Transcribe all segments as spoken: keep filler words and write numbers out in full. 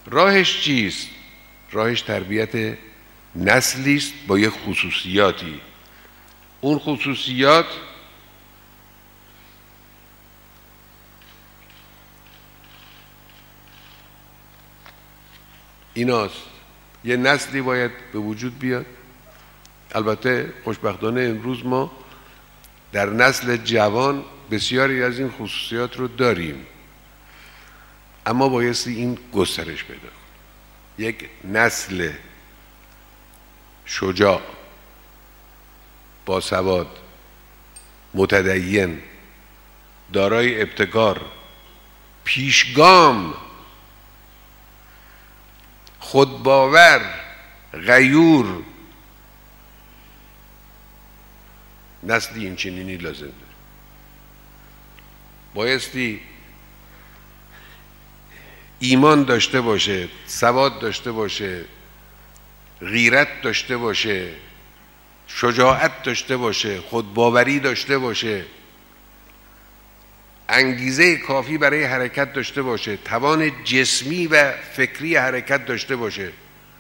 راهش چیست؟ راهش تربیت نسلی است با یک خصوصیاتی. اون خصوصیات ایناست: یه نسلی باید به وجود بیاد. البته خوشبختانه امروز ما در نسل جوان بسیاری از این خصوصیات رو داریم، اما بایستی این گسترش پیدا کنه. یک نسل شجاع، باسواد، متدین، دارای ابتکار، پیشگام، خودباور، غیور، نسلی این چنینی لازم داره. بایستی ایمان داشته باشه، سواد داشته باشه، غیرت داشته باشه، شجاعت داشته باشه، خودباوری داشته باشه، انگیزه کافی برای حرکت داشته باشه، توان جسمی و فکری حرکت داشته باشه،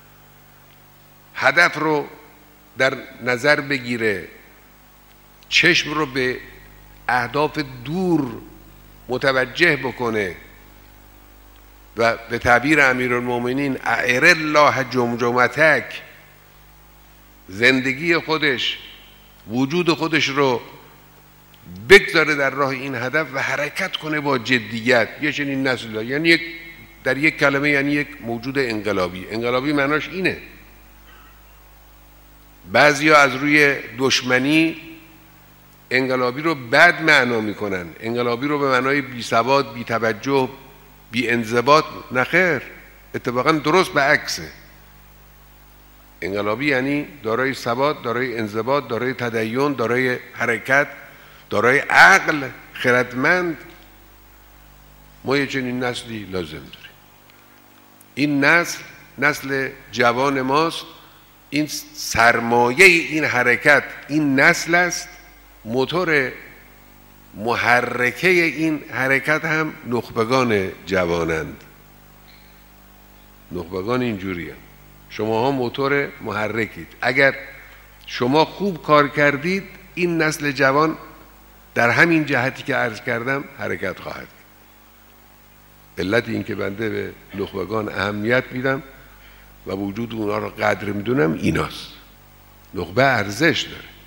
هدف رو در نظر بگیره، چشم رو به اهداف دور متوجه بکنه و به تعبیر امیرالمومنین اعر الله جمجمتک، زندگی خودش، وجود خودش رو بگذاره در راه این هدف و حرکت کنه با جدیت. یه چنین نسل، یعنی یک در یک کلمه یعنی یک موجود انقلابی. انقلابی معناش اینه. بعضیا از روی دشمنی انقلابی رو بد معنا میکنن، انقلابی رو به معنای بی سواد، بی توجه، بی انضباط. نخیر، اتفاقا درست به عکسه. انقلابی یعنی دارای سواد، دارای انضباط، دارای تدین، دارای حرکت، دارای عقل، خردمند. ما یه چنین نسلی لازم داریم. این نسل نسل جوان ماست. این سرمایه این حرکت این نسل است. موتور محرکه این حرکت هم نخبگان جوانند. نخبگان اینجوری هم. شما ها موتور محرکید. اگر شما خوب کار کردید، این نسل جوان در همین جهتی که عرض کردم حرکت خواهد. علت این که بنده به نخبگان اهمیت میدم و وجود اونا رو قدر میدونم ایناست. نخبه ارزش داره.